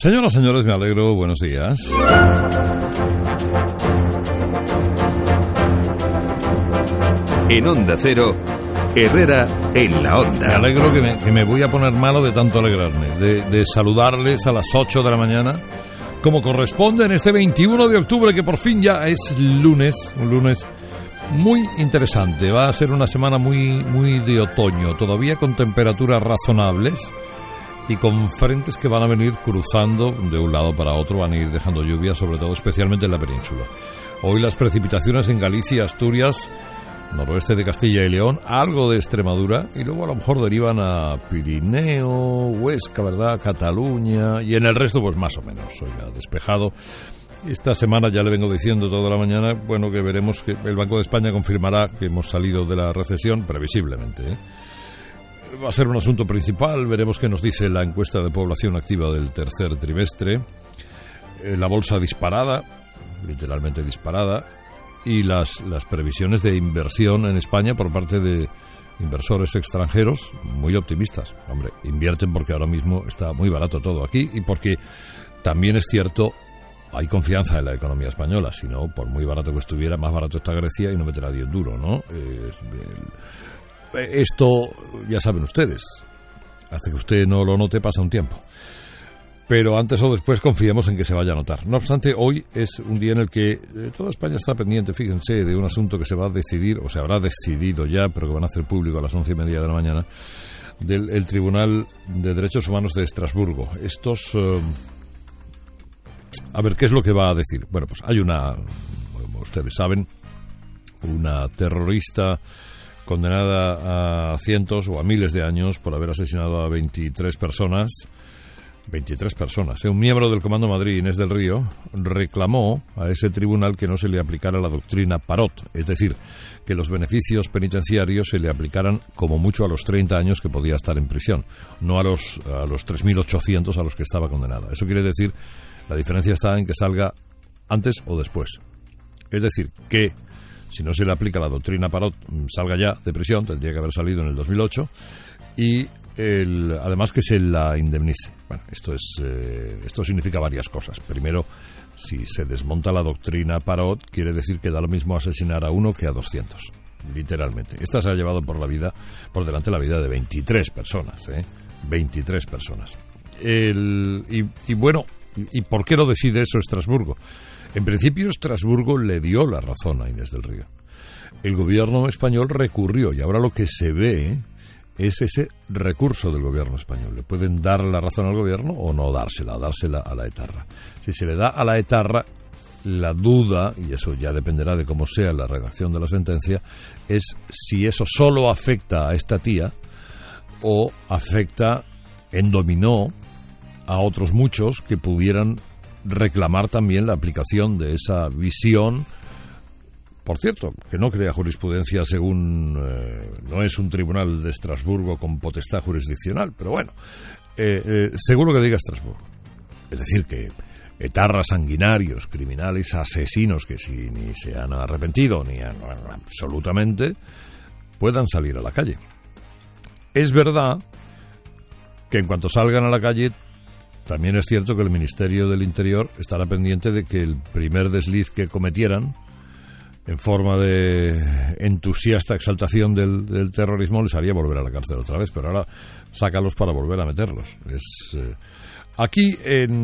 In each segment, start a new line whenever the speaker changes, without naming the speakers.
Señoras, señores, me alegro, buenos días.
En Onda Cero, Herrera en la Onda.
Me alegro que me voy a poner malo de tanto alegrarme, de saludarles a las 8 de la mañana, como corresponde en este 21 de octubre, que por fin ya es lunes, un lunes muy interesante. Va a ser una semana muy de otoño, todavía con temperaturas razonables y con frentes que van a venir cruzando de un lado para otro, van a ir dejando lluvia, sobre todo especialmente en la península. Hoy las precipitaciones en Galicia, Asturias, noroeste de Castilla y León, algo de Extremadura, y luego a lo mejor derivan a Pirineo, Huesca, ¿verdad?, Cataluña, y en el resto pues más o menos, oiga, despejado. Esta semana ya le vengo diciendo toda la mañana, bueno, que veremos que el Banco de España confirmará que hemos salido de la recesión, previsiblemente, Va a ser un asunto principal, veremos qué nos dice la encuesta de población activa del tercer trimestre, la bolsa disparada, literalmente disparada, y las previsiones de inversión en España por parte de inversores extranjeros muy optimistas. Hombre, invierten porque ahora mismo está muy barato todo aquí y porque también es cierto, hay confianza en la economía española, si no, por muy barato que estuviera, más barato está Grecia y no mete nadie en duro, ¿no? Esto ya saben ustedes, hasta que usted no lo note pasa un tiempo. Pero antes o después confiemos en que se vaya a notar. No obstante, hoy es un día en el que toda España está pendiente, fíjense, de un asunto que se va a decidir, o se habrá decidido ya, pero que van a hacer público a las 11:30 de la mañana, del Tribunal de Derechos Humanos de Estrasburgo. A ver, ¿qué es lo que va a decir? Bueno, pues hay como ustedes saben, una terrorista condenada a cientos o a miles de años por haber asesinado a 23 personas. 23 personas. Un miembro del Comando Madrid, Inés del Río, reclamó a ese tribunal que no se le aplicara la doctrina Parot, es decir, que los beneficios penitenciarios se le aplicaran como mucho a los 30 años que podía estar en prisión, no a los 3.800 a los que estaba condenada. Eso quiere decir, la diferencia está en que salga antes o después. Es decir, que si no se le aplica la doctrina Parot, salga ya de prisión, tendría que haber salido en el 2008, y además que se la indemnice. Bueno, esto significa varias cosas. Primero, si se desmonta la doctrina Parot, quiere decir que da lo mismo asesinar a uno que a 200, literalmente. Esta se ha llevado por delante la vida de 23 personas, 23 personas. Y bueno, ¿y por qué lo decide eso Estrasburgo? En principio, Estrasburgo le dio la razón a Inés del Río. El gobierno español recurrió, y ahora lo que se ve es ese recurso del gobierno español. Le pueden dar la razón al gobierno o no dársela a la etarra. Si se le da a la etarra, la duda, y eso ya dependerá de cómo sea la redacción de la sentencia, es si eso solo afecta a esta tía o afecta en dominó a otros muchos que pudieran reclamar también la aplicación de esa visión. Por cierto, que no crea jurisprudencia según... no es un tribunal de Estrasburgo con potestad jurisdiccional, pero bueno, según lo que diga Estrasburgo. Es decir, que etarras sanguinarios, criminales, asesinos, que si ni se han arrepentido, ni absolutamente, puedan salir a la calle. Es verdad que en cuanto salgan a la calle, también es cierto que el Ministerio del Interior estará pendiente de que el primer desliz que cometieran, en forma de entusiasta exaltación del terrorismo, les haría volver a la cárcel otra vez, pero ahora sácalos para volver a meterlos. Aquí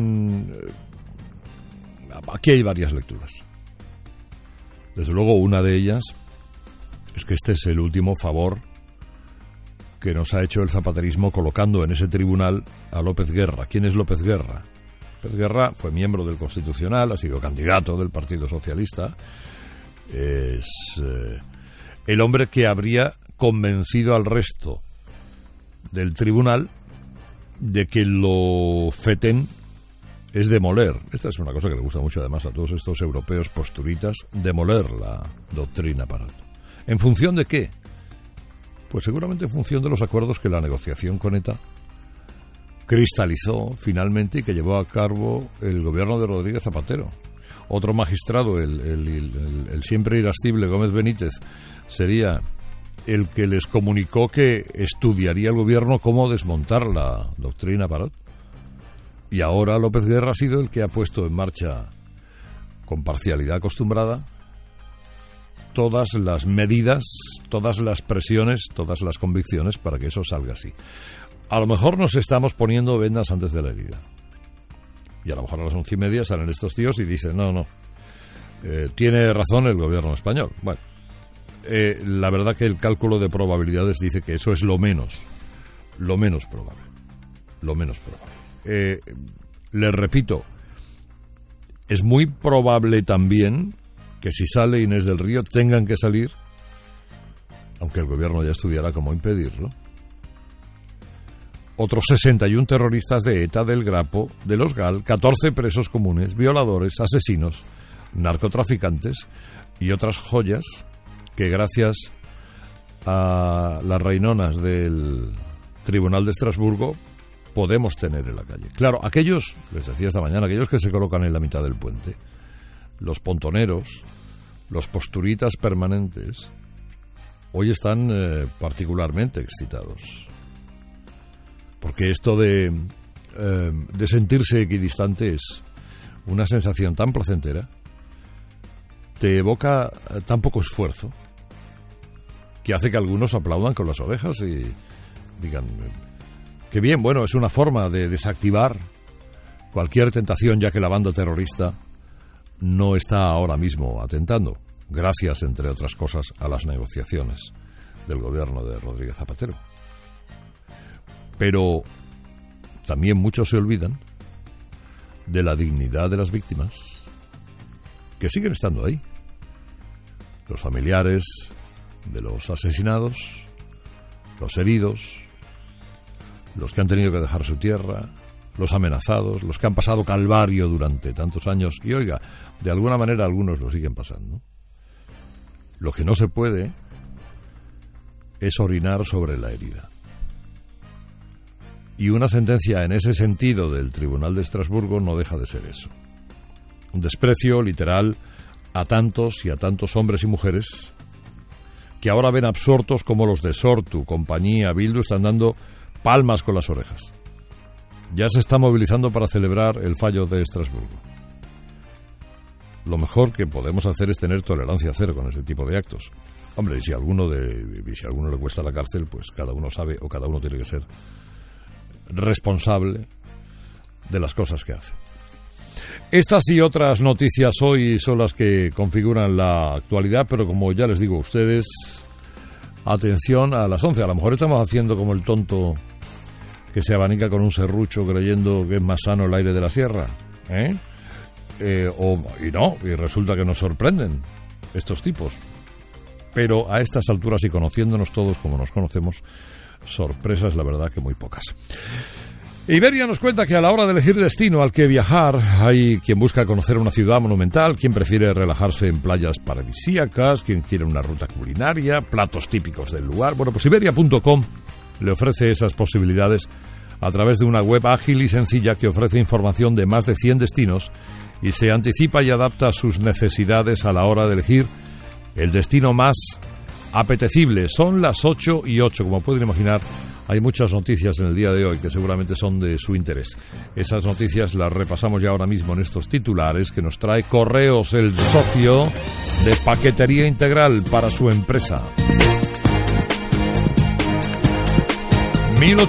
hay varias lecturas. Desde luego, una de ellas es que este es el último favor que nos ha hecho el zapaterismo colocando en ese tribunal a López Guerra. ¿Quién es López Guerra? López Guerra fue miembro del Constitucional, ha sido candidato del Partido Socialista. Es el hombre que habría convencido al resto del tribunal de que lo feten es demoler. Esta es una cosa que le gusta mucho además a todos estos europeos posturitas, demoler la doctrina Parot. ¿En función de qué? Pues seguramente en función de los acuerdos que la negociación con ETA cristalizó finalmente y que llevó a cabo el gobierno de Rodríguez Zapatero. Otro magistrado, el siempre irascible Gómez Benítez, sería el que les comunicó que estudiaría el gobierno cómo desmontar la doctrina Parot. Y ahora López Guerra ha sido el que ha puesto en marcha, con parcialidad acostumbrada, todas las medidas, todas las presiones, todas las convicciones para que eso salga así. A lo mejor nos estamos poniendo vendas antes de la herida. Y a lo mejor a las 11:30 salen estos tíos y dicen, no, tiene razón el gobierno español. Bueno, la verdad que el cálculo de probabilidades dice que eso es lo menos probable. Les repito, es muy probable también que si sale Inés del Río tengan que salir, aunque el gobierno ya estudiará cómo impedirlo, otros 61 terroristas de ETA, del Grapo, de los GAL, 14 presos comunes, violadores, asesinos, narcotraficantes y otras joyas que gracias a las reinonas del Tribunal de Estrasburgo podemos tener en la calle. Claro, aquellos, les decía esta mañana, aquellos que se colocan en la mitad del puente, los pontoneros, los posturitas permanentes, hoy están particularmente excitados. Porque esto de sentirse equidistante es una sensación tan placentera, te evoca tan poco esfuerzo, que hace que algunos aplaudan con las orejas y digan, qué bien, bueno, es una forma de desactivar cualquier tentación, ya que la banda terrorista no está ahora mismo atentando, gracias, entre otras cosas, a las negociaciones del gobierno de Rodríguez Zapatero. Pero también muchos se olvidan de la dignidad de las víctimas, que siguen estando ahí. Los familiares de los asesinados, los heridos, los que han tenido que dejar su tierra, los amenazados, los que han pasado calvario durante tantos años. Y oiga, de alguna manera algunos lo siguen pasando. Lo que no se puede es orinar sobre la herida. Y una sentencia en ese sentido del Tribunal de Estrasburgo no deja de ser eso. Un desprecio literal a tantos y a tantos hombres y mujeres que ahora ven absortos como los de Sortu, compañía, Bildu, están dando palmas con las orejas. Ya se está movilizando para celebrar el fallo de Estrasburgo. Lo mejor que podemos hacer es tener tolerancia cero con ese tipo de actos. Hombre, y si a alguno le cuesta la cárcel, pues cada uno sabe o cada uno tiene que ser responsable de las cosas que hace. Estas y otras noticias hoy son las que configuran la actualidad, pero como ya les digo a ustedes, atención a las 11. A lo mejor estamos haciendo como el tonto que se abanica con un serrucho creyendo que es más sano el aire de la sierra, y resulta que nos sorprenden estos tipos. Pero a estas alturas y conociéndonos todos como nos conocemos, sorpresas, la verdad, que muy pocas. Iberia nos cuenta que a la hora de elegir destino al que viajar, hay quien busca conocer una ciudad monumental, quien prefiere relajarse en playas paradisíacas, quien quiere una ruta culinaria, platos típicos del lugar. Bueno, pues Iberia.com le ofrece esas posibilidades a través de una web ágil y sencilla que ofrece información de más de 100 destinos y se anticipa y adapta a sus necesidades a la hora de elegir el destino más apetecible. Son las 8:08, como pueden imaginar. Hay muchas noticias en el día de hoy que seguramente son de su interés. Esas noticias las repasamos ya ahora mismo en estos titulares que nos trae Correos, el socio de paquetería integral para su empresa.